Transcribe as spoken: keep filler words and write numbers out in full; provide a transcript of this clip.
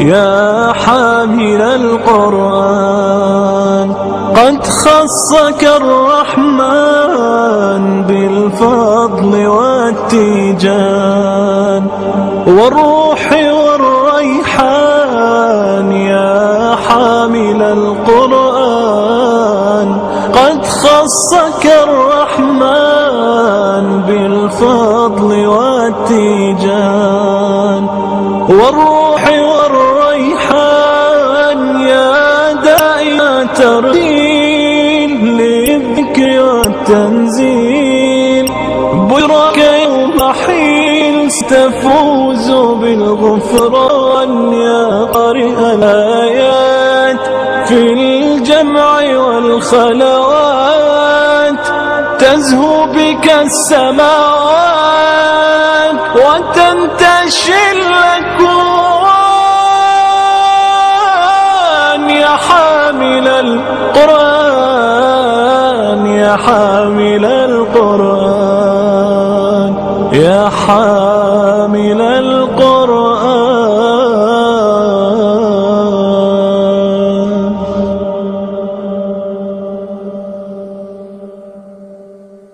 يا حامل القرآن، قد خصك الرحمن بالفضل والتيجان والروح والريحان. يا حامل القرآن، قد خصك الرحمن بالفضل والتيجان والروح والريحان. يا داعي ترتيل للذكر والتنزيل، بشراك يوم حين ستفوز بالغفران. يا قارئ الآيات في الجمع والخلوات، تزهو بك السماوات وتنتشي الأكوان. يا حامل القرآن، يا حامل القرآن، يا حامل